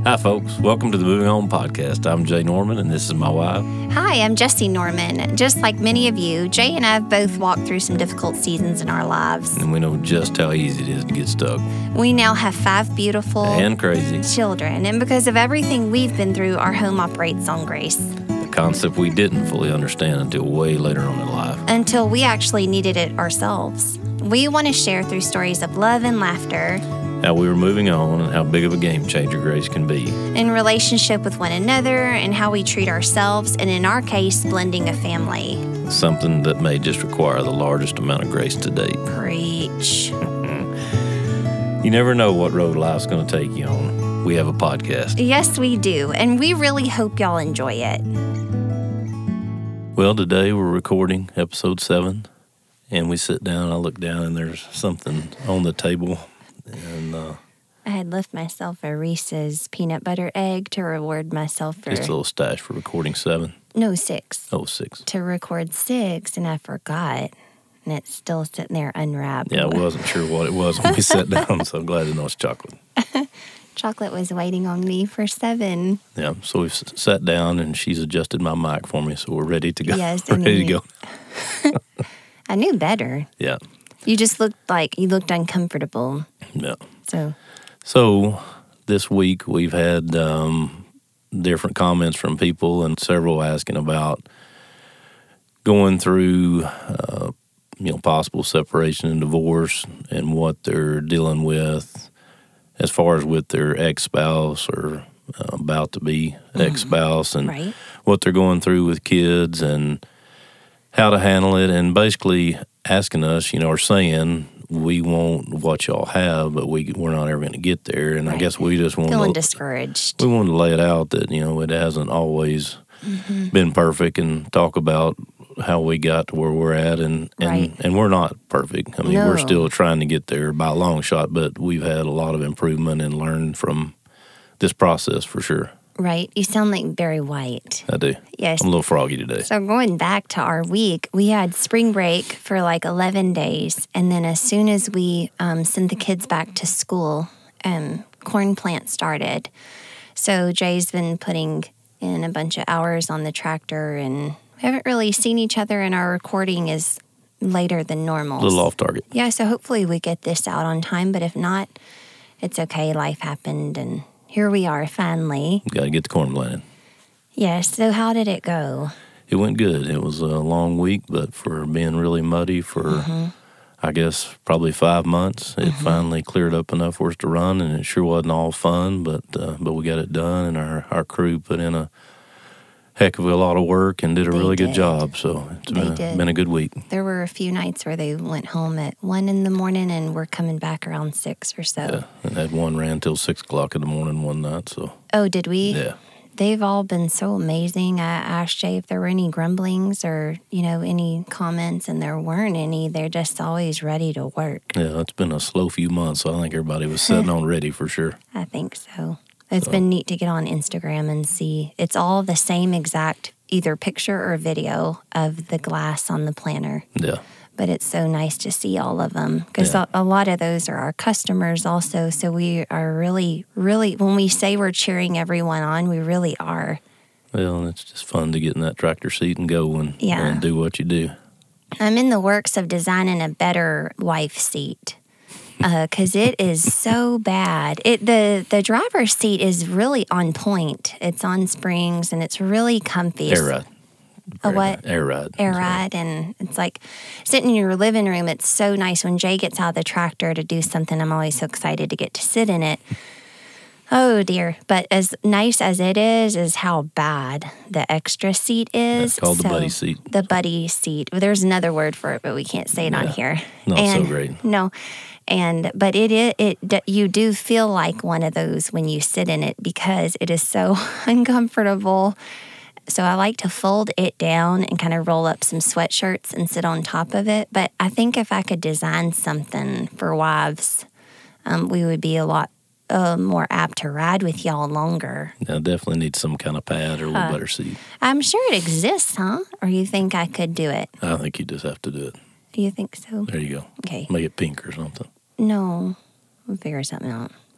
Hi, folks. Welcome to the Moving Home Podcast. I'm Jay Norman, and this is my wife. Hi, I'm Jessie Norman. Just like many of you, Jay and I have both walked through some difficult seasons in our lives. And we know just how easy it is to get stuck. We now have 5 beautiful And crazy. children, and because of everything we've been through, our home operates on grace. A concept we didn't fully understand until way later on in life. Until we actually needed it ourselves. We want to share through stories of love and laughter, How we were moving on and how big of a game changer grace can be. in relationship with one another, and how we treat ourselves, and in our case, blending a family. Something that may just require the largest amount of grace to date. Preach. You never know what road life's going to take you on. We have a podcast. Yes, we do, and we really hope y'all enjoy it. Well, today we're recording episode 7, and we sit down, I look down, and there's something on the table, and I had left myself a Reese's peanut butter egg to reward myself for... just a little stash for recording 7. No, 6. Oh, 6. To record 6, and I forgot. And it's still sitting there unwrapped. Yeah, I wasn't sure what it was when we sat down, so I'm glad to know it's chocolate. Chocolate was waiting on me for 7. Yeah, so we've sat down, and she's adjusted my mic for me, so we're ready to go. Yes, ready to go. I knew better. Yeah, You just looked like you looked uncomfortable. yeah. So, This week we've had different comments from people, and several asking about going through, possible separation and divorce, and what they're dealing with as far as with their ex-spouse or about to be ex-spouse, and right. what they're going through with kids and how to handle it, and basically asking us, or saying, we want what y'all have, but we're not ever going to get there. And I Right. guess we just want Feeling to, discouraged. we want to lay it out that, it hasn't always been perfect, and talk about how we got to where we're at. And Right. we're not perfect. I mean, No. we're still trying to get there by a long shot, but we've had a lot of improvement and learned from this process for sure. Right. You sound like Barry White. I do. Yes. I'm a little froggy today. So going back to our week, we had spring break for like 11 days. And then as soon as we sent the kids back to school, corn plant started. So Jay's been putting in a bunch of hours on the tractor, and we haven't really seen each other, and our recording is later than normal. A little off target. Yeah, so hopefully we get this out on time. But if not, it's okay. Life happened, and here we are finally. Got to get the corn planted. Yes, so how did it go? It went good. It was a long week, but for being really muddy for, I guess, probably 5 months, it finally cleared up enough for us to run, and it sure wasn't all fun, but we got it done, and our crew put in a heck of a lot of work and did a They really good did. job, so it's been a good week. There were a few nights where they went home at 1 in the morning and were coming back around 6 or so. Yeah, and that one ran till 6 o'clock in the morning one night, so Oh, did we? yeah. They've all been so amazing. I asked Jay if there were any grumblings or, any comments, and there weren't any. They're just always ready to work. Yeah, it's been a slow few months, so I think everybody was sitting on ready for sure. I think so. It's been neat to get on Instagram and see. It's all the same exact either picture or video of the glass on the planter. Yeah. But it's so nice to see all of them, because Yeah. a lot of those are our customers also. So we are really, really, when we say we're cheering everyone on, we really are. Well, and it's just fun to get in that tractor seat and go and do what you do. I'm in the works of designing a better wife seat, because it is so bad. The driver's seat is really on point. It's on springs, and it's really comfy. Air ride. A what? Air ride. Air ride, and it's like sitting in your living room. It's so nice when Jay gets out of the tractor to do something. I'm always so excited to get to sit in it. Oh dear. But as nice as it is how bad the extra seat is. It's called the buddy seat. The buddy seat. There's another word for it, but we can't say it on here. Not so great. No. But you do feel like one of those when you sit in it, because it is so uncomfortable. So I like to fold it down and kind of roll up some sweatshirts and sit on top of it. But I think if I could design something for wives, we would be a lot more apt to ride with y'all longer. Yeah, definitely need some kind of pad or a little better seat. I'm sure it exists, huh? Or you think I could do it? I think you just have to do it. Do you think so? There you go. Okay. Make it pink or something. No, we'll figure something out.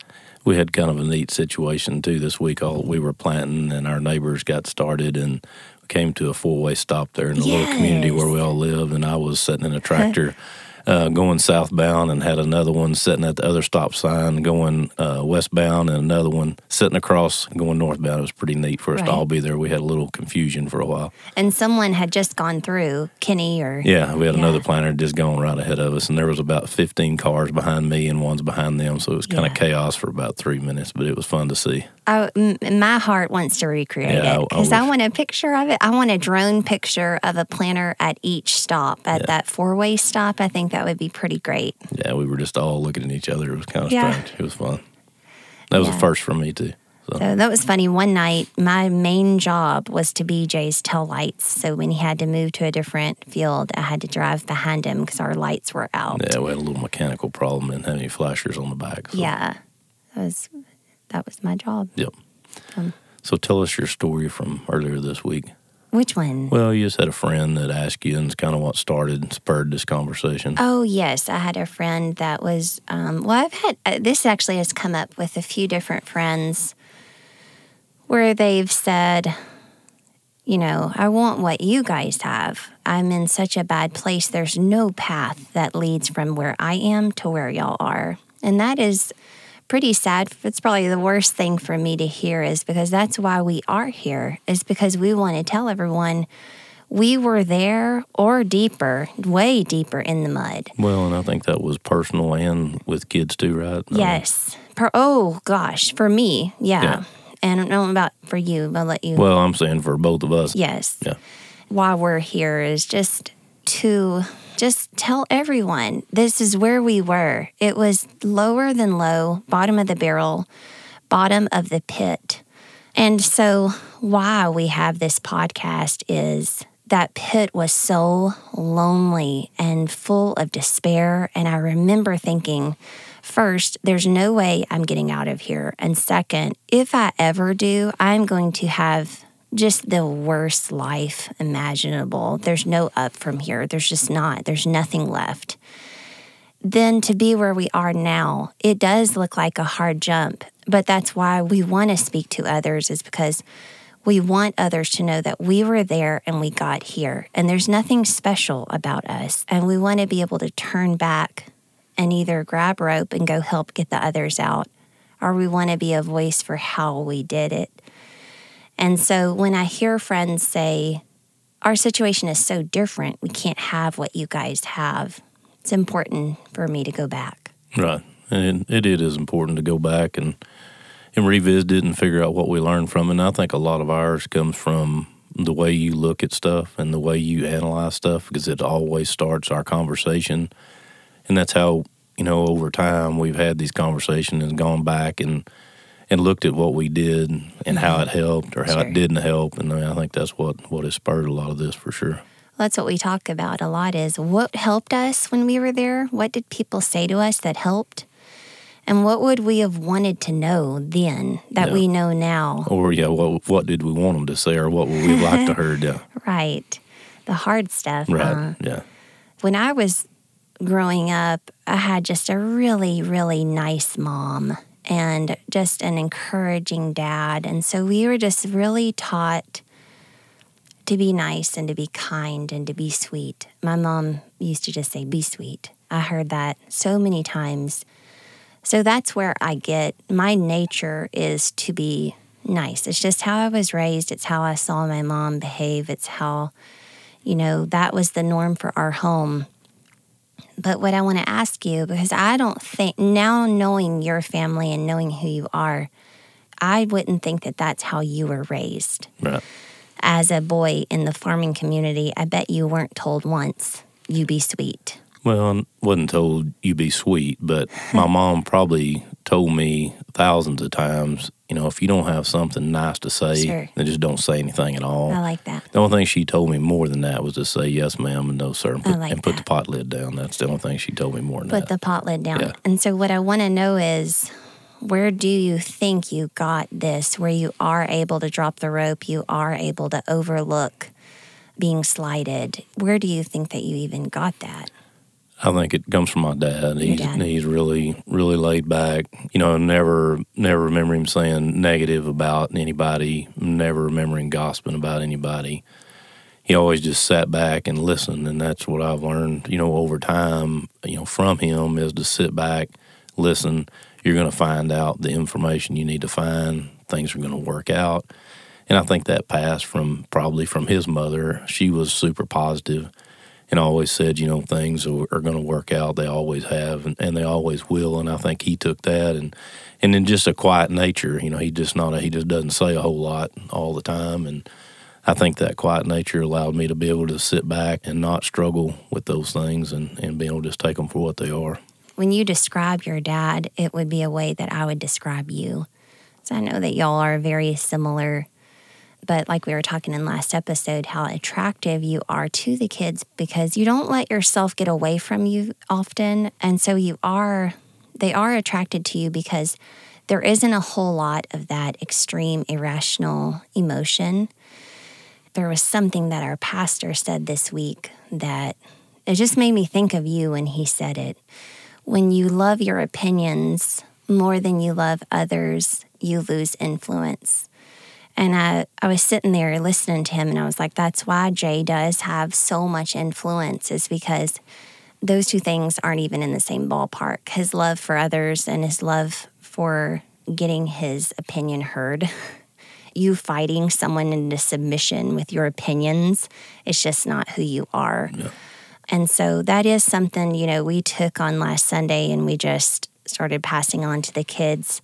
We had kind of a neat situation, too, this week. We were planting, and our neighbors got started, and we came to a four-way stop there in the little community where we all lived, and I was sitting in a tractor going southbound and had another one sitting at the other stop sign going westbound and another one sitting across going northbound. It was pretty neat for us to all be there. We had a little confusion for a while. And someone had just gone through, Kenny or... Yeah, we had another planter just going right ahead of us, and there was about 15 cars behind me and one's behind them, so it was kind of chaos for about 3 minutes, but it was fun to see. My heart wants to recreate it because I want a picture of it. I want a drone picture of a planter at each stop, at that four-way stop. I think that would be pretty great. Yeah, we were just all looking at each other. It was kind of strange. It was fun. That was a first for me, too. So that was funny. One night, my main job was to be Jay's tail lights. So when he had to move to a different field, I had to drive behind him because our lights were out. Yeah, we had a little mechanical problem and had any flashers on the back. So. Yeah, that was my job. Yep. So tell us your story from earlier this week. Which one? Well, you just had a friend that asked you, and it's kind of what spurred this conversation. Oh, yes. I had a friend that was, I've had, this actually has come up with a few different friends where they've said, I want what you guys have. I'm in such a bad place. There's no path that leads from where I am to where y'all are. And that is pretty sad. It's probably the worst thing for me to hear is because that's why we are here, is because we want to tell everyone we were there or deeper, way deeper in the mud. Well, and I think that was personal and with kids too, right? Yes. For me, yeah. And I don't know about for you, but I'll let you. Well, I'm saying for both of us. Yes. Yeah. Why we're here is just to tell everyone this is where we were. It was lower than low, bottom of the barrel, bottom of the pit. And so why we have this podcast is that pit was so lonely and full of despair. And I remember thinking, first, there's no way I'm getting out of here. And second, if I ever do, I'm going to have just the worst life imaginable. There's no up from here. There's just not. There's nothing left. Then to be where we are now, it does look like a hard jump, but that's why we want to speak to others, is because we want others to know that we were there and we got here. And there's nothing special about us. And we want to be able to turn back and either grab rope and go help get the others out, or we want to be a voice for how we did it. And so when I hear friends say, our situation is so different, we can't have what you guys have, it's important for me to go back. Right. And it is important to go back and revisit it and figure out what we learned from it. And I think a lot of ours comes from the way you look at stuff and the way you analyze stuff, because it always starts our conversation. And that's how, over time we've had these conversations and gone back and looked at what we did and how it helped or how it didn't help. And I think that's what has spurred a lot of this for sure. That's what we talk about a lot, is what helped us when we were there? What did people say to us that helped? And what would we have wanted to know then that we know now? Or, what did we want them to say, or what would we like to heard? Yeah. Right. The hard stuff. Right, yeah. When I was growing up, I had just a really, really nice mom and just an encouraging dad. And so we were just really taught to be nice and to be kind and to be sweet. My mom used to just say, be sweet. I heard that so many times. So that's where I get, my nature is to be nice. It's just how I was raised. It's how I saw my mom behave. It's how, that was the norm for our home. But what I want to ask you, because I don't think, now knowing your family and knowing who you are, I wouldn't think that that's how you were raised. Right. As a boy in the farming community, I bet you weren't told once, you be sweet. Well, I wasn't told you be sweet, but my mom probably told me thousands of times, if you don't have something nice to say, then just don't say anything at all. I like that. The only thing she told me more than that was to say yes, ma'am, and no, sir, and put the pot lid down. That's the only thing she told me more than that. Put the pot lid down. Yeah. And so what I want to know is, where do you think you got this, where you are able to drop the rope, you are able to overlook being slighted? Where do you think that you even got that? I think it comes from my dad. Your dad. He's really, really laid back. Never remember him saying negative about anybody, never remembering gossiping about anybody. He always just sat back and listened, and that's what I've learned, over time, from him is to sit back, listen. You're going to find out the information you need to find. Things are going to work out. And I think that passed probably from his mother. She was super positive and always said, things are going to work out. They always have, and they always will. And I think he took that and then just a quiet nature. He just doesn't say a whole lot all the time. And I think that quiet nature allowed me to be able to sit back and not struggle with those things and be able to just take them for what they are. When you describe your dad, it would be a way that I would describe you. So I know that y'all are very similar, but like we were talking in last episode, how attractive you are to the kids because you don't let yourself get away from you often. And so they are attracted to you because there isn't a whole lot of that extreme irrational emotion. There was something that our pastor said this week that it just made me think of you when he said it. When you love your opinions more than you love others, you lose influence. And I was sitting there listening to him, and I was like, that's why Jay does have so much influence, is because those two things aren't even in the same ballpark. His love for others and his love for getting his opinion heard. You fighting someone into submission with your opinions, it's just not who you are. Yeah. And so that is something, we took on last Sunday and we just started passing on to the kids.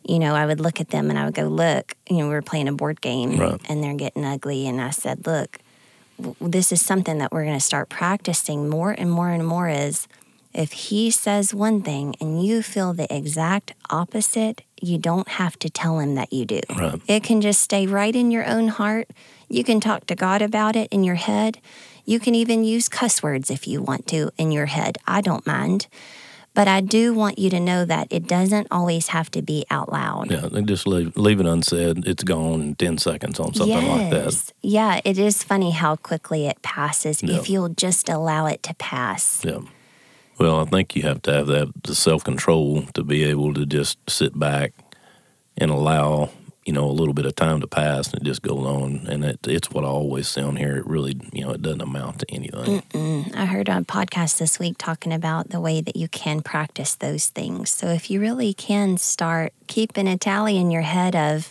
I would look at them and I would go, look, we were playing a board game right. and they're getting ugly. And I said, look, this is something that we're going to start practicing more and more and more is if he says one thing and you feel the exact opposite, you don't have to tell him that you do. Right. It can just stay right in your own heart. You can talk to God about it in your head. You can even use cuss words if you want to in your head. I don't mind. But I do want you to know that it doesn't always have to be out loud. Yeah, they just leave it unsaid. It's gone in 10 seconds on something like that. Yeah, it is funny how quickly it passes Yeah. if you'll just allow it to pass. Yeah. Well, I think you have to have the self-control to be able to just sit back and allow, a little bit of time to pass and it just goes on. And it's what I always say on here. It really, it doesn't amount to anything. I heard on a podcast this week talking about the way that you can practice those things. So if you really can start keeping a tally in your head of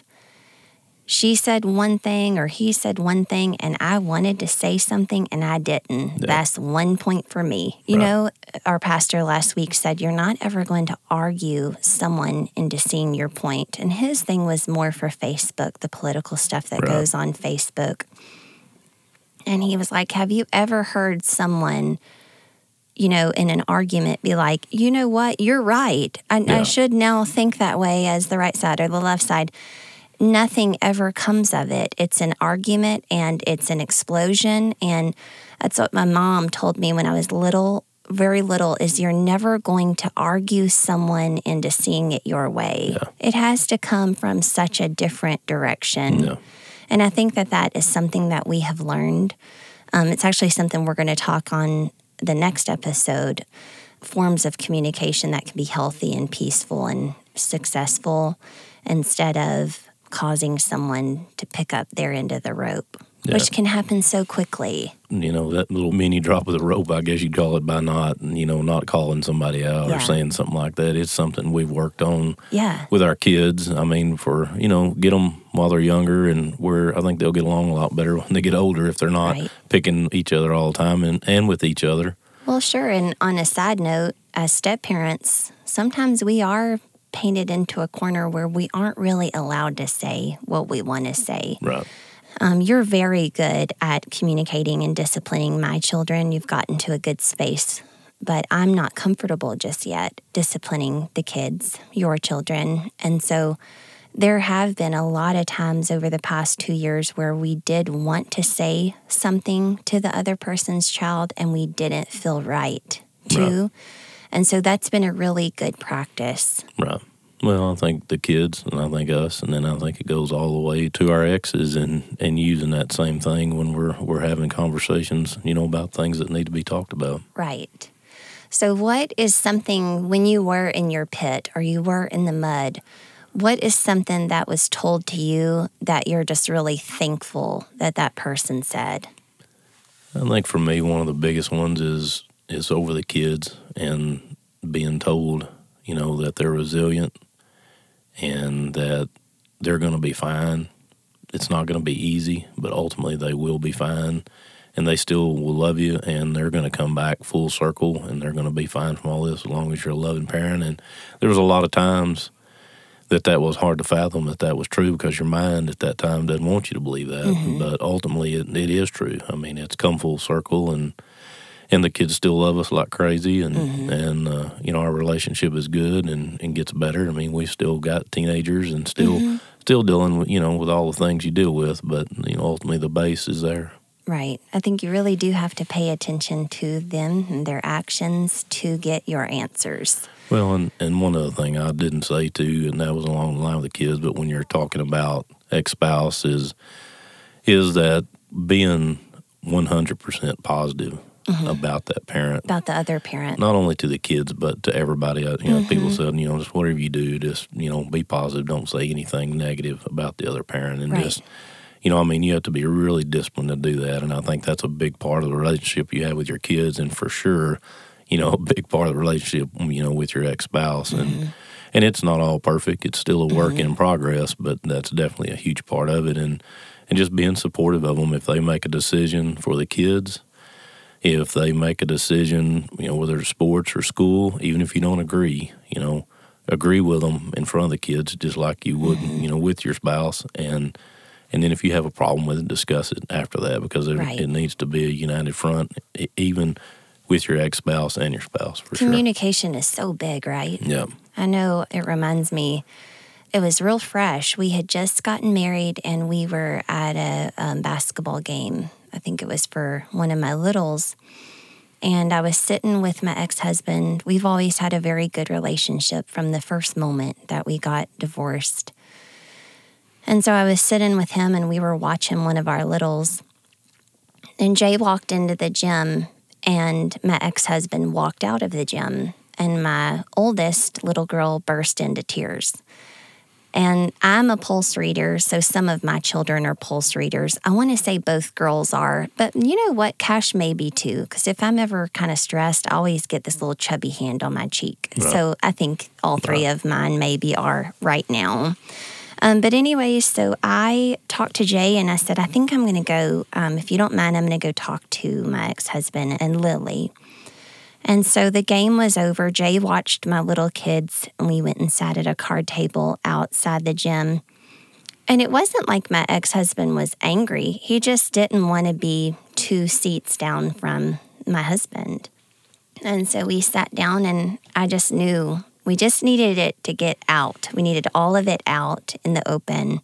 she said one thing or he said one thing and I wanted to say something and I didn't. Yeah. That's 1 point for me. Our pastor last week said you're not ever going to argue someone into seeing your point. And his thing was more for Facebook, the political stuff that Right. goes on Facebook. And he was like, have you ever heard someone, in an argument be like, you know what, you're right. I should now think that way as the right side or the left side. Nothing ever comes of it. It's an argument and it's an explosion. And that's what my mom told me when I was little, very little, is you're never going to argue someone into seeing it your way. Yeah. It has to come from such a different direction. Yeah. And I think that is something that we have learned. It's actually something we're going to talk on the next episode, forms of communication that can be healthy and peaceful and successful instead of causing someone to pick up their end of the rope, which can happen so quickly. That little mini drop of the rope, I guess you'd call it by not calling somebody out or saying something like that. It's something we've worked on with our kids. I mean, get them while they're younger, and I think they'll get along a lot better when they get older if they're not picking each other all the time and with each other. Well, sure. And on a side note, as step-parents, sometimes we are painted into a corner where we aren't really allowed to say what we want to say. Right. You're very good at communicating and disciplining my children. You've gotten to a good space, but I'm not comfortable just yet disciplining the kids, your children. And so there have been a lot of times over the past 2 years where we did want to say something to the other person's child and we didn't feel right to. Right. And so that's been a really good practice. Right. Well, I think the kids, and I think us, and then I think it goes all the way to our exes and using that same thing when we're having conversations, about things that need to be talked about. Right. So, what is something when you were in your pit or you were in the mud? What is something that was told to you that you're just really thankful that that person said? I think for me, one of the biggest ones is over the kids and being told, that they're resilient and that they're going to be fine. It's not going to be easy, but ultimately they will be fine. And they still will love you, and they're going to come back full circle, and they're going to be fine from all this as long as you're a loving parent. And there was a lot of times that was hard to fathom that was true because your mind at that time doesn't want you to believe that. Mm-hmm. But ultimately, it is true. I mean, it's come full circle, and the kids still love us like crazy, and mm-hmm. Our relationship is good and gets better. I mean, we've still got teenagers and still mm-hmm. still dealing with with all the things you deal with, but ultimately the base is there. Right. I think you really do have to pay attention to them and their actions to get your answers. Well, and one other thing I didn't say too, and that was along the line with the kids, but when you're talking about ex-spouse is that being 100% positive mm-hmm. about that parent. About the other parent. Not only to the kids, but to everybody. Mm-hmm. People said, just whatever you do, just, be positive. Don't say anything negative about the other parent. And right. just, you have to be really disciplined to do that. And I think that's a big part of the relationship you have with your kids. And for sure, a big part of the relationship, with your ex-spouse. Mm-hmm. And it's not all perfect. It's still a work mm-hmm. in progress, but that's definitely a huge part of it. And just being supportive of them if they make a decision for the kids. If they make a decision, whether it's sports or school, even if you don't agree, agree with them in front of the kids just like you would, mm-hmm. With your spouse. And then if you have a problem with it, discuss it after that because right. it needs to be a united front, even with your ex-spouse and your spouse, for Communication is so big, right? Yeah. I know it reminds me, it was real fresh. We had just gotten married and we were at a basketball game. I think it was for one of my littles. And I was sitting with my ex-husband. We've always had a very good relationship from the first moment that we got divorced. And so I was sitting with him and we were watching one of our littles. And Jay walked into the gym and my ex-husband walked out of the gym. And my oldest little girl burst into tears. And I'm a pulse reader, so some of my children are pulse readers. I want to say both girls are, but you know what? Cash may be too, because if I'm ever kind of stressed, I always get this little chubby hand on my cheek. Right. So I think all three of mine maybe are right now. But anyway, so I talked to Jay and I said, I think I'm going to go, if you don't mind, I'm going to go talk to my ex-husband and Lily. And so the game was over. Jay watched my little kids, and we went and sat at a card table outside the gym. And it wasn't like my ex-husband was angry. He just didn't want to be 2 seats down from my husband. And so we sat down, and I just knew we just needed it to get out. We needed all of it out in the open.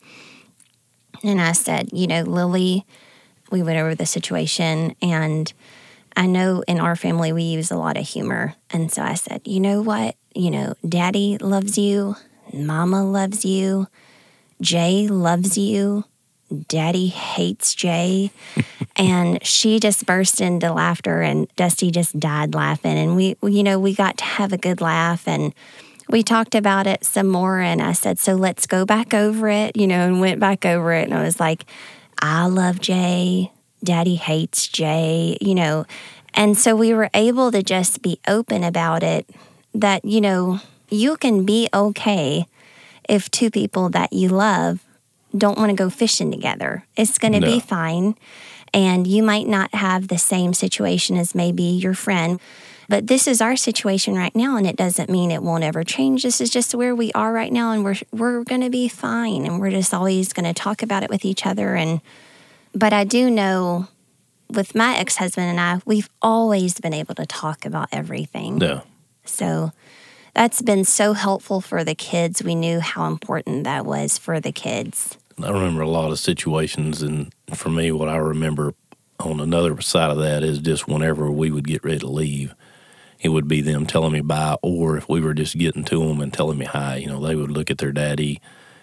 And I said, Lily, we went over the situation, and I know in our family we use a lot of humor. And so I said, you know what? Daddy loves you. Mama loves you. Jay loves you. Daddy hates Jay. And she just burst into laughter and Dusty just died laughing. And we got to have a good laugh and we talked about it some more. And I said, so let's go back over it, and went back over it. And I was like, I love Jay. Daddy hates Jay, And so we were able to just be open about it that, you can be okay if 2 people that you love don't want to go fishing together. It's going to be fine. And you might not have the same situation as maybe your friend. But this is our situation right now, and it doesn't mean it won't ever change. This is just where we are right now, and we're going to be fine. And we're just always going to talk about it with each other. But I do know with my ex-husband and I, we've always been able to talk about everything. Yeah. So that's been so helpful for the kids. We knew how important that was for the kids. I remember a lot of situations, and for me, what I remember on another side of that is just whenever we would get ready to leave, it would be them telling me bye, or if we were just getting to them and telling me hi, they would look at their daddy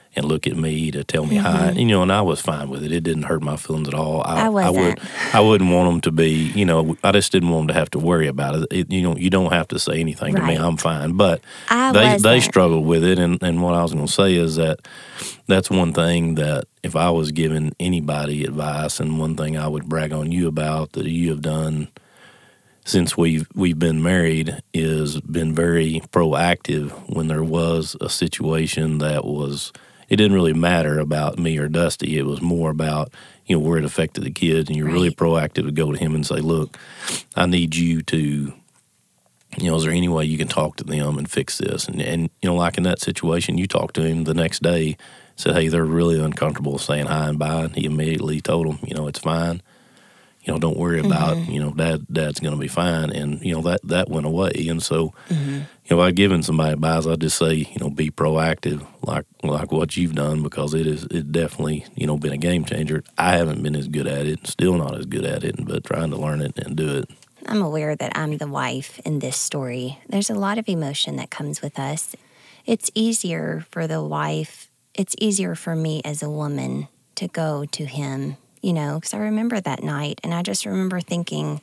and look at me to tell me hi. And I was fine with it. It didn't hurt my feelings at all. I wasn't. I wouldn't want them to be, I just didn't want them to have to worry about it. You don't have to say anything to me. I'm fine. But they struggled with it. And what I was going to say is that's one thing that if I was giving anybody advice, and one thing I would brag on you about that you have done since we've been married, is been very proactive when there was a situation that was, it didn't really matter about me or Dusty. It was more about, where it affected the kids, and you're really proactive to go to him and say, look, I need you to, is there any way you can talk to them and fix this? And like in that situation, you talked to him the next day, said, hey, they're really uncomfortable saying hi and bye. And he immediately told them, it's fine. Don't worry about, Dad's going to be fine. And, that went away. And so, by giving somebody advice, I just say, be proactive like what you've done, because it definitely, been a game changer. I haven't been as good at it, still not as good at it, but trying to learn it and do it. I'm aware that I'm the wife in this story. There's a lot of emotion that comes with us. It's easier for the wife. It's easier for me as a woman to go to him, because I remember that night, and I just remember thinking,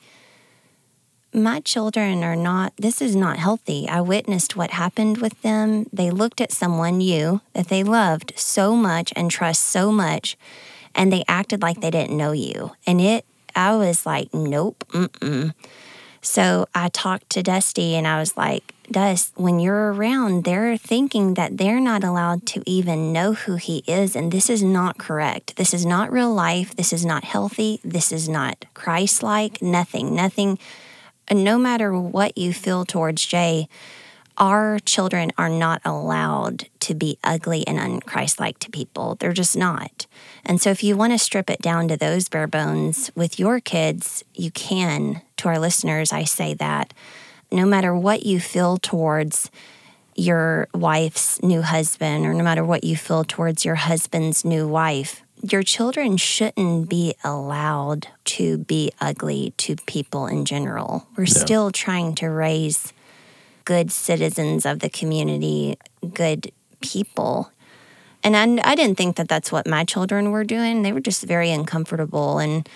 my children this is not healthy. I witnessed what happened with them. They looked at someone, that they loved so much and trust so much, and they acted like they didn't know you. And I was like, nope, So I talked to Dusty, and I was like, Dust, when you're around, they're thinking that they're not allowed to even know who he is, and this is not correct. This is not real life. This is not healthy. This is not Christ-like. Nothing. No matter what you feel towards Jay, our children are not allowed to be ugly and un-Christ-like to people. They're just not. And so if you want to strip it down to those bare bones with your kids, you can. To our listeners, I say that no matter what you feel towards your wife's new husband, or no matter what you feel towards your husband's new wife, your children shouldn't be allowed to be ugly to people in general. We're still trying to raise good citizens of the community, good people. And I didn't think that that's what my children were doing. They were just very uncomfortable. And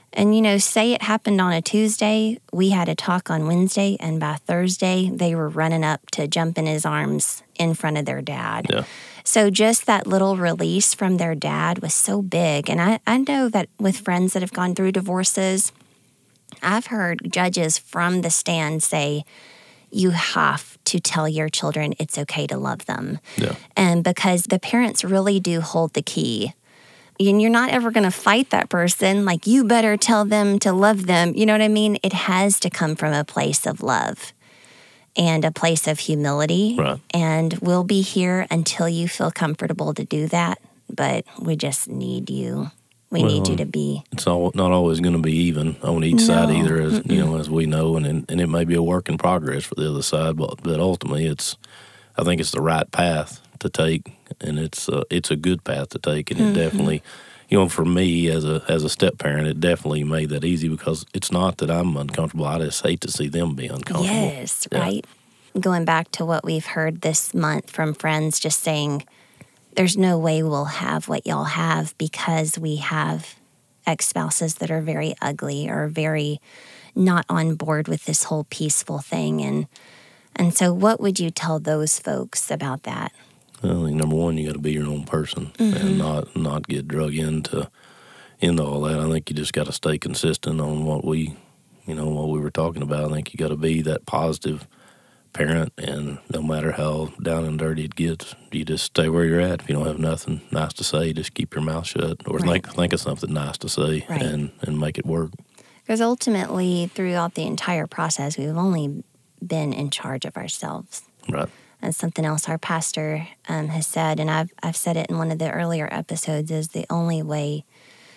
say it happened on a Tuesday, we had a talk on Wednesday, and by Thursday, they were running up to jump in his arms in front of their dad. Yeah. So just that little release from their dad was so big. And I know that with friends that have gone through divorces, I've heard judges from the stand say, you have to tell your children it's okay to love them. Yeah. And because the parents really do hold the key. And you're not ever going to fight that person. Like, you better tell them to love them. You know what I mean? It has to come from a place of love and a place of humility. Right. And we'll be here until you feel comfortable to do that. But we just need you. We need you to be. It's not always going to be even on each side either, as as we know. And it may be a work in progress for the other side. But ultimately, I think it's the right path to take, and it's a good path to take, and it definitely, for me as a step parent, it definitely made that easy, because it's not that I'm uncomfortable. I just hate to see them be uncomfortable. Yes, right. Going back to what we've heard this month from friends, just saying, there's no way we'll have what y'all have because we have ex-spouses that are very ugly or very not on board with this whole peaceful thing, and so what would you tell those folks about that? Well, I think number one, you got to be your own person and not get drug into all that. I think you just got to stay consistent on what we were talking about. I think you got to be that positive parent, and no matter how down and dirty it gets, you just stay where you're at. If you don't have nothing nice to say, just keep your mouth shut, or think of something nice to say and make it work. Because ultimately, throughout the entire process, we've only been in charge of ourselves. Right. And something else our pastor has said, and I've said it in one of the earlier episodes, is the only way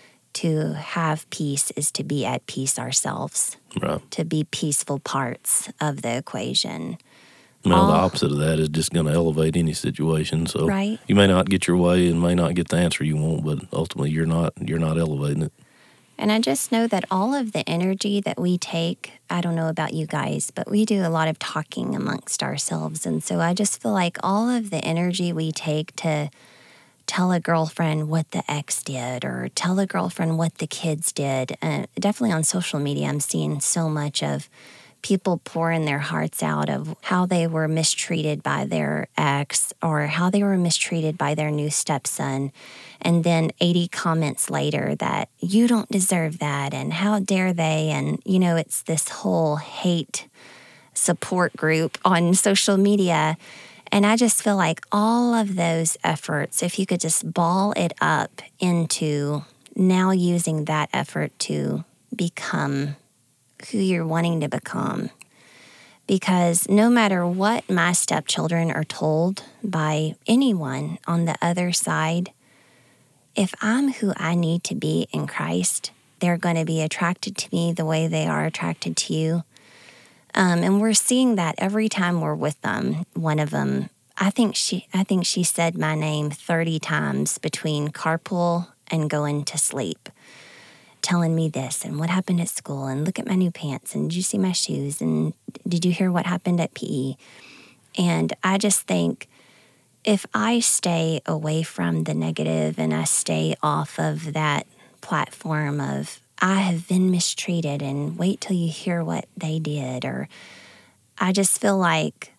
to have peace is to be at peace ourselves. Right. To be peaceful parts of the equation. Well, the opposite of that is just going to elevate any situation. So you may not get your way and may not get the answer you want, but ultimately you're not elevating it. And I just know that all of the energy that we take, I don't know about you guys, but we do a lot of talking amongst ourselves. And so I just feel like all of the energy we take to tell a girlfriend what the ex did or tell a girlfriend what the kids did. Definitely on social media, I'm seeing so much of people pouring their hearts out of how they were mistreated by their ex or how they were mistreated by their new stepson. And then 80 comments later that you don't deserve that and how dare they. And, it's this whole hate support group on social media. And I just feel like all of those efforts, if you could just ball it up into now using that effort to become who you're wanting to become. Because no matter what my stepchildren are told by anyone on the other side, if I'm who I need to be in Christ, they're going to be attracted to me the way they are attracted to you. And we're seeing that every time we're with them. One of them, I think she said my name 30 times between carpool and going to sleep, telling me this and what happened at school and look at my new pants and did you see my shoes and did you hear what happened at PE? And I just think if I stay away from the negative and I stay off of that platform of I have been mistreated and wait till you hear what they did, or I just feel like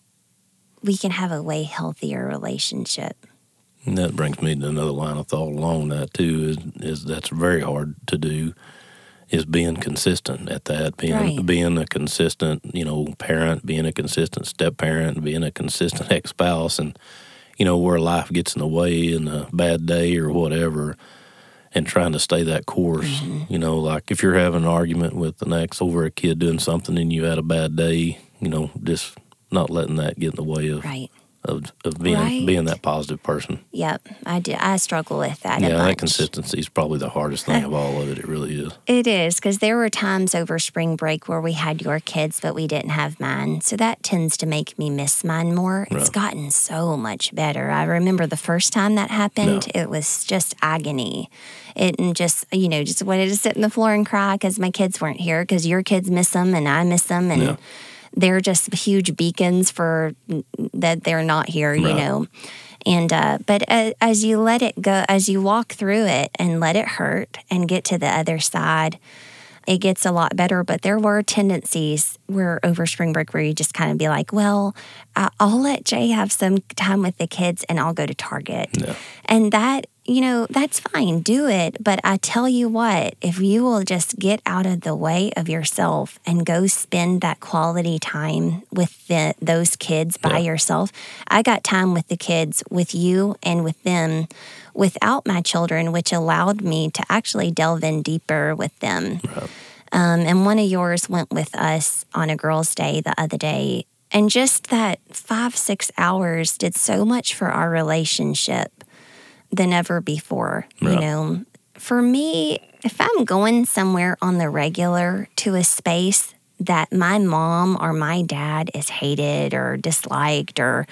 we can have a way healthier relationship. And that brings me to another line of thought along that too, is that's very hard to do, is being consistent at that, being a consistent, parent, being a consistent step-parent, being a consistent ex-spouse, and, where life gets in the way in a bad day or whatever, and trying to stay that course. Mm-hmm. Like if you're having an argument with an ex over a kid doing something and you had a bad day, just not letting that get in the way of Right. of being that positive person. Yep, I do. I struggle with that. Yeah, a that bunch. consistency is probably the hardest thing of all of it. It really is. It is, because there were times over spring break where we had your kids, but we didn't have mine. So that tends to make me miss mine more. Right. It's gotten so much better. I remember the first time that happened, It was just agony. Just wanted to sit on the floor and cry because my kids weren't here, because your kids miss them and I miss them. And they're just huge beacons for that they're not here, Right. And but as you let it go, as you walk through it and let it hurt and get to the other side, it gets a lot better. But there were tendencies where over spring break where you just kind of be like, well, I'll let Jay have some time with the kids and I'll go to Target. Yeah. And that, that's fine. Do it. But I tell you what, if you will just get out of the way of yourself and go spend that quality time with those kids by yourself. I got time with the kids, with you and with them without my children, which allowed me to actually delve in deeper with them. Right. And one of yours went with us on a girls' day the other day. And just that 5-6 hours did so much for our relationship than ever before. Right. For me, if I'm going somewhere on the regular to a space that my mom or my dad is hated or disliked, or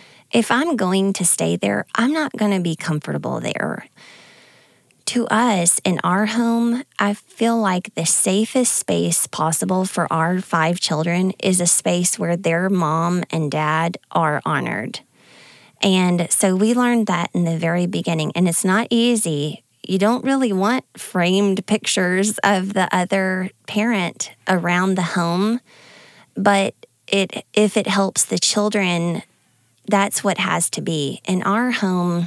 if I'm going to stay there, I'm not going to be comfortable there. To us, in our home, I feel like the safest space possible for our 5 children is a space where their mom and dad are honored. And so we learned that in the very beginning. And it's not easy. You don't really want framed pictures of the other parent around the home. But if it helps the children, that's what has to be. In our home,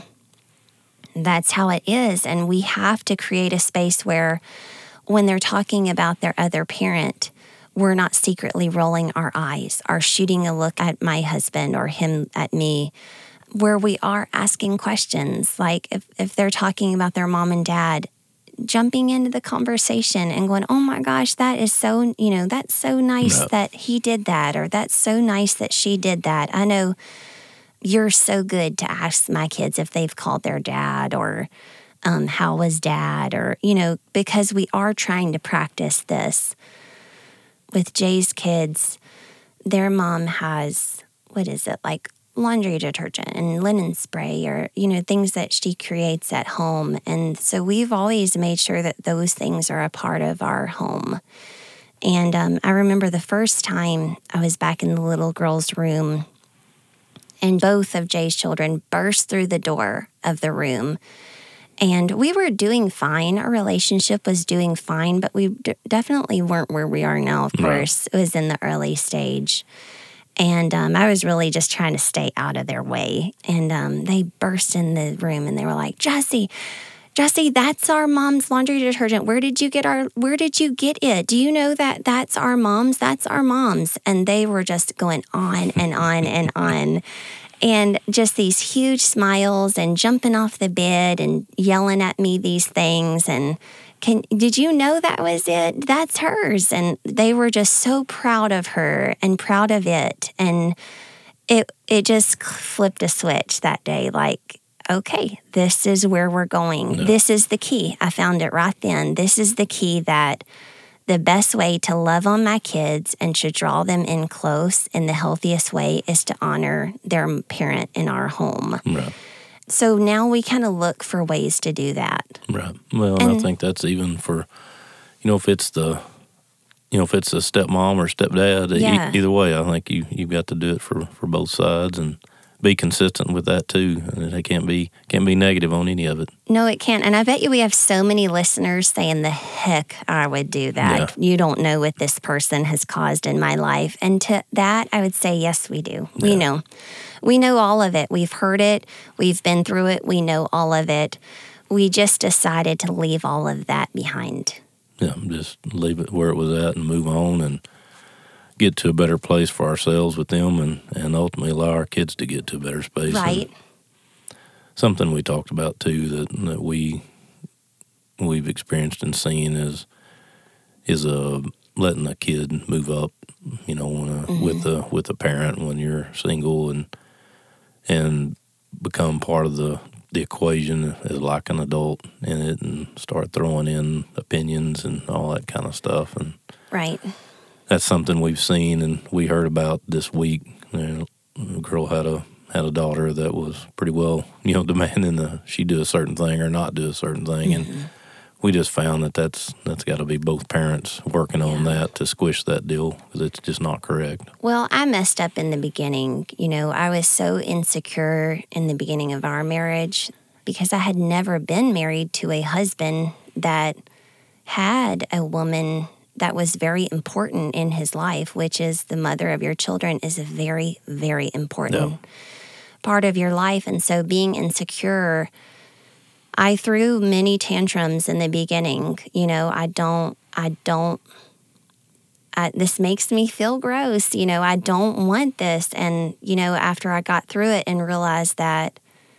that's how it is. And we have to create a space where when they're talking about their other parent, we're not secretly rolling our eyes or shooting a look at my husband or him at me, where we are asking questions. Like if they're talking about their mom and dad, jumping into the conversation and going, oh my gosh, that is so, that's so nice that he did that, or that's so nice that she did that. I know you're so good to ask my kids if they've called their dad, or how was dad, or, because we are trying to practice this. With Jay's kids, their mom has, like laundry detergent and linen spray, or, things that she creates at home. And so we've always made sure that those things are a part of our home. And I remember the first time I was back in the little girl's room, And both of Jay's children burst through the door of the room. And we were doing fine. Our relationship was doing fine, but we definitely weren't where we are now, of course. It was in the early stage. And I was really just trying to stay out of their way. And they burst in the room and they were like, Jesse, that's our mom's laundry detergent. Where did you get it? Do you know that that's our mom's? That's our mom's. And they were just going on and on and on. And just these huge smiles and jumping off the bed and yelling at me these things. And did you know that was it? That's hers. And they were just so proud of her and proud of it. And it just flipped a switch that day. Like, okay, this is where we're going. No. This is the key. I found it right then. This is the key, that the best way to love on my kids and to draw them in close in the healthiest way is to honor their parent in our home. Right. So now we kind of look for ways to do that. Right. Well, and I think that's even for, if it's the stepmom or stepdad, yeah. Either way, I think you've got to do it for both sides and be consistent with that too. And it can't be negative on any of it. No, it can't. And I bet you we have so many listeners saying, the heck I would do that. Yeah. You don't know what this person has caused in my life. And to that, I would say, yes, we do. Yeah. We know. We know all of it. We've heard it. We've been through it. We know all of it. We just decided to leave all of that behind. Yeah, just leave it where it was at and move on and get to a better place for ourselves with them and ultimately allow our kids to get to a better space. Right. And something we talked about too that we've experienced and seen is letting a kid move up, mm-hmm. with a parent when you're single and become part of the equation as like an adult in it and start throwing in opinions and all that kind of stuff. And right. That's something we've seen and we heard about this week. A girl had a daughter that was pretty well, demanding she do a certain thing or not do a certain thing. Mm-hmm. And we just found that's got to be both parents working on that to squish that deal because it's just not correct. Well, I messed up in the beginning. I was so insecure in the beginning of our marriage because I had never been married to a husband that had a woman that was very important in his life, which is the mother of your children is a very, very important part of your life. And so being insecure, I threw many tantrums in the beginning. This makes me feel gross. I don't want this. And, after I got through it and realized that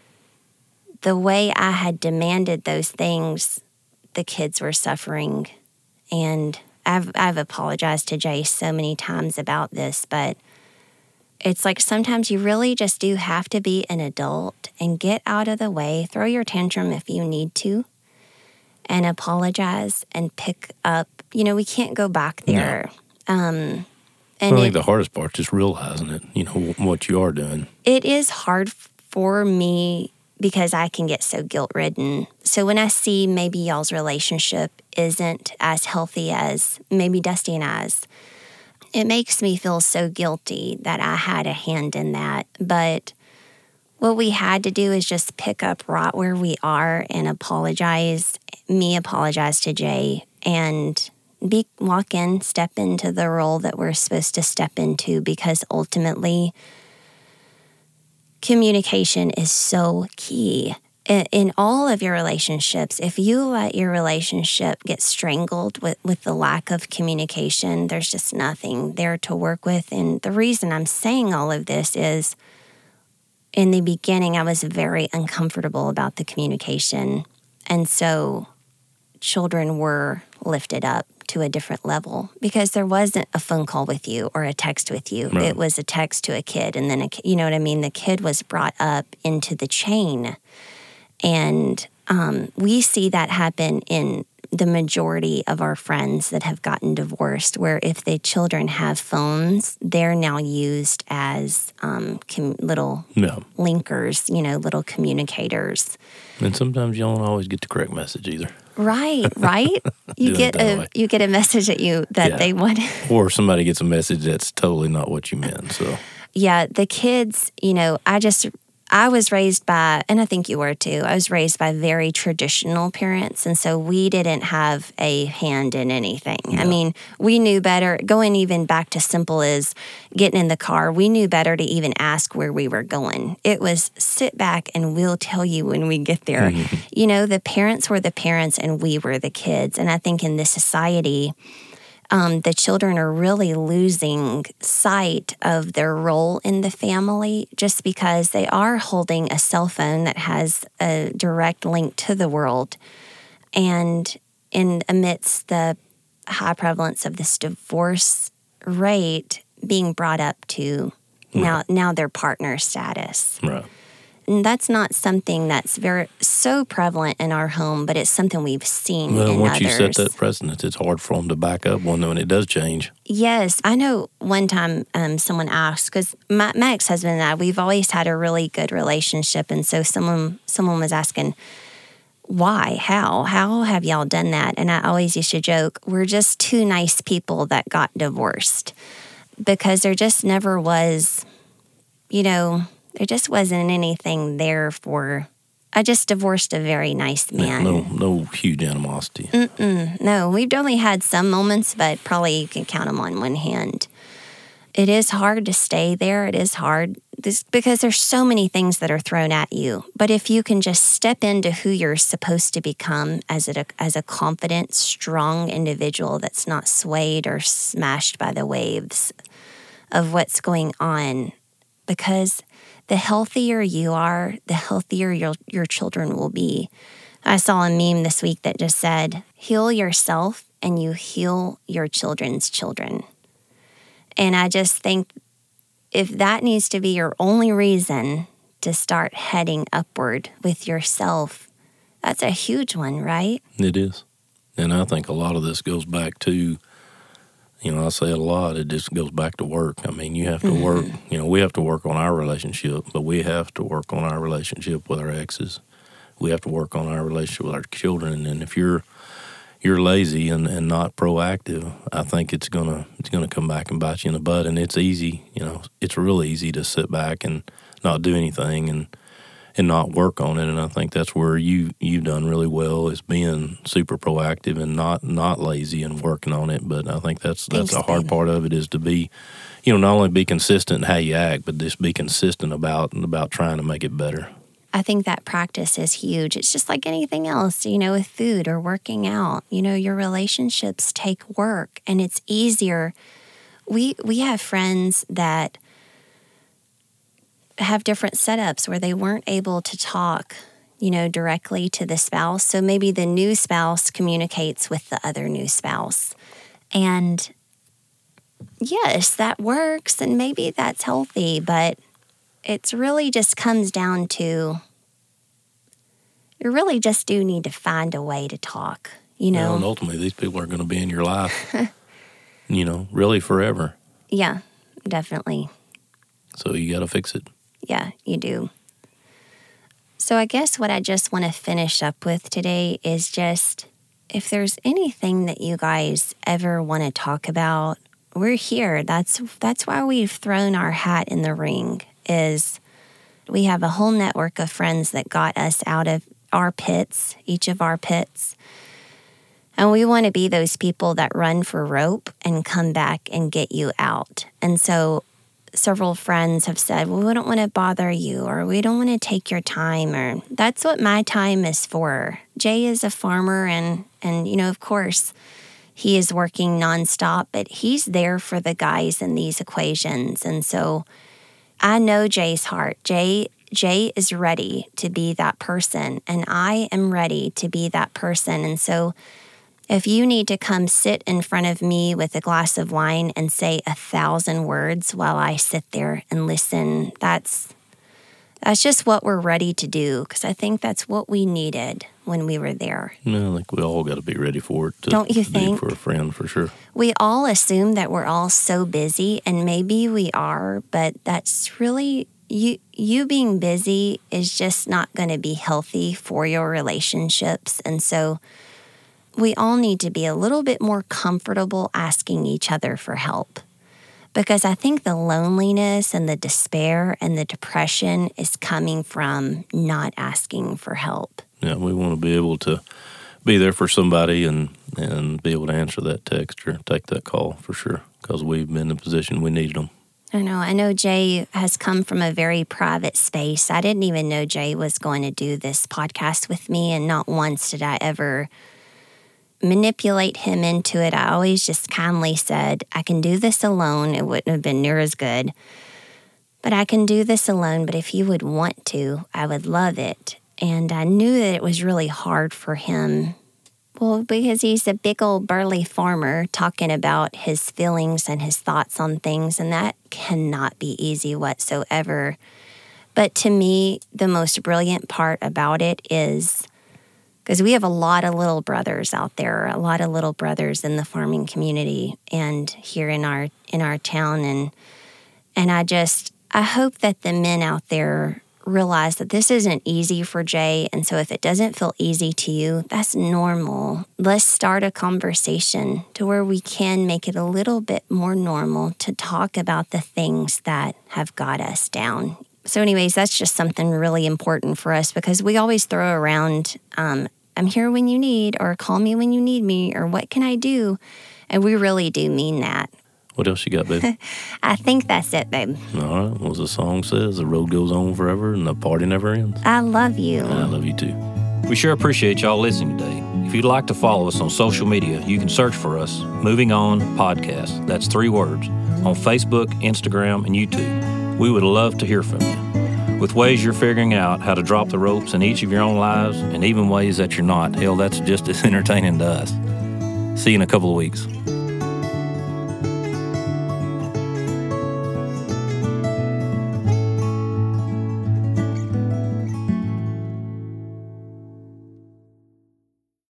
the way I had demanded those things, the kids were suffering. And I've apologized to Jay so many times about this, but it's like sometimes you really just do have to be an adult and get out of the way, throw your tantrum if you need to, and apologize and pick up. We can't go back there. No. I think the hardest part is just realizing it, what you are doing. It is hard for me because I can get so guilt-ridden. So when I see maybe y'all's relationship isn't as healthy as maybe Dusty and I's, it makes me feel so guilty that I had a hand in that. But what we had to do is just pick up right where we are and apologize to Jay, and step into the role that we're supposed to step into, because ultimately communication is so key. In all of your relationships, if you let your relationship get strangled with the lack of communication, there's just nothing there to work with. And the reason I'm saying all of this is, in the beginning, I was very uncomfortable about the communication. And so children were lifted up to a different level because there wasn't a phone call with you or a text with you. Right. It was a text to a kid. And then, you know what I mean? The kid was brought up into the chain. And we see that happen in the majority of our friends that have gotten divorced, where if the children have phones, they're now used as little linkers, little communicators. And sometimes you don't always get the correct message either. Right. You get a message that they want. Or somebody gets a message that's totally not what you meant. So Yeah, the kids, I was raised by, and I think you were too, I was raised by very traditional parents. And so we didn't have a hand in anything. Yeah. I mean, we knew better, going even back to simple as getting in the car, we knew better to even ask where we were going. It was sit back and we'll tell you when we get there. The parents were the parents and we were the kids. And I think in this society, the children are really losing sight of their role in the family just because they are holding a cell phone that has a direct link to the world. And amidst the high prevalence of this divorce rate being brought up to now their partner status. Right. And that's not something that's so prevalent in our home, but it's something we've seen in others. Once you set that precedent, it's hard for them to back up when it does change. Yes. I know one time someone asked, because my ex-husband and I, we've always had a really good relationship. And so someone was asking, why? How have y'all done that? And I always used to joke, we're just two nice people that got divorced. Because there just never was, there just wasn't anything there for. I just divorced a very nice man. No huge animosity. No, we've only had some moments, but probably you can count them on one hand. It is hard to stay there. It is hard because there's so many things that are thrown at you. But if you can just step into who you're supposed to become as a confident, strong individual that's not swayed or smashed by the waves of what's going on, because the healthier you are, the healthier your children will be. I saw a meme this week that just said, heal yourself and you heal your children's children. And I just think if that needs to be your only reason to start heading upward with yourself, that's a huge one, right? It is. And I think a lot of this goes back to, I say it a lot, it just goes back to work. I mean, you have to work, we have to work on our relationship, but we have to work on our relationship with our exes. We have to work on our relationship with our children. And if you're lazy and not proactive, I think it's gonna come back and bite you in the butt. And it's easy, it's really easy to sit back and not do anything and not work on it. And I think that's where you've done really well, is being super proactive and not lazy and working on it. But I think that's a hard part of it, is to be, not only be consistent in how you act, but just be consistent about trying to make it better. I think that practice is huge. It's just like anything else, with food or working out. Your relationships take work, and it's easier. We have friends that have different setups where they weren't able to talk, directly to the spouse. So maybe the new spouse communicates with the other new spouse. And yes, that works, and maybe that's healthy, but it really just comes down to, you really just do need to find a way to talk, Well, and ultimately, these people are going to be in your life, really forever. Yeah, definitely. So you got to fix it. Yeah, you do. So I guess what I just want to finish up with today is just, if there's anything that you guys ever want to talk about, we're here. That's why we've thrown our hat in the ring, is we have a whole network of friends that got us out of our pits, each of our pits. And we want to be those people that run for rope and come back and get you out. And so several friends have said, well, we don't want to bother you, or we don't want to take your time, or that's what my time is for. Jay is a farmer and of course, he is working nonstop, but he's there for the guys in these equations. And so I know Jay's heart. Jay is ready to be that person, and I am ready to be that person. And so if you need to come sit in front of me with a glass of wine and say 1,000 words while I sit there and listen, that's just what we're ready to do, because I think that's what we needed when we were there. I think we all got to be ready for it. Don't you think? For a friend, for sure. We all assume that we're all so busy, and maybe we are, but that's really, you being busy is just not going to be healthy for your relationships. And so we all need to be a little bit more comfortable asking each other for help, Because I think the loneliness and the despair and the depression is coming from not asking for help. Yeah, we want to be able to be there for somebody and be able to answer that text or take that call for sure, because we've been in the position we needed them. I know Jay has come from a very private space. I didn't even know Jay was going to do this podcast with me, and not once did I ever manipulate him into it. I always just kindly said, I can do this alone. It wouldn't have been near as good, but I can do this alone. But if you would want to, I would love it. And I knew that it was really hard for him. Well, because he's a big old burly farmer talking about his feelings and his thoughts on things, and that cannot be easy whatsoever. But to me, the most brilliant part about it is, because we have a lot of little brothers out there, a lot of little brothers in the farming community and here in our town, and I hope that the men out there realize that this isn't easy for Jay, and so if it doesn't feel easy to you, that's normal. Let's start a conversation to where we can make it a little bit more normal to talk about the things that have got us down. So anyways, that's just something really important for us, because we always throw around, I'm here when you need, or call me when you need me, or what can I do? And we really do mean that. What else you got, babe? I think that's it, babe. All right. Well, as the song says, the road goes on forever and the party never ends. I love you. And I love you too. We sure appreciate y'all listening today. If you'd like to follow us on social media, you can search for us, Moving On Podcast. That's 3 words. On Facebook, Instagram, and YouTube. We would love to hear from you. With ways you're figuring out how to drop the ropes in each of your own lives, and even ways that you're not, hell, that's just as entertaining to us. See you in a couple of weeks.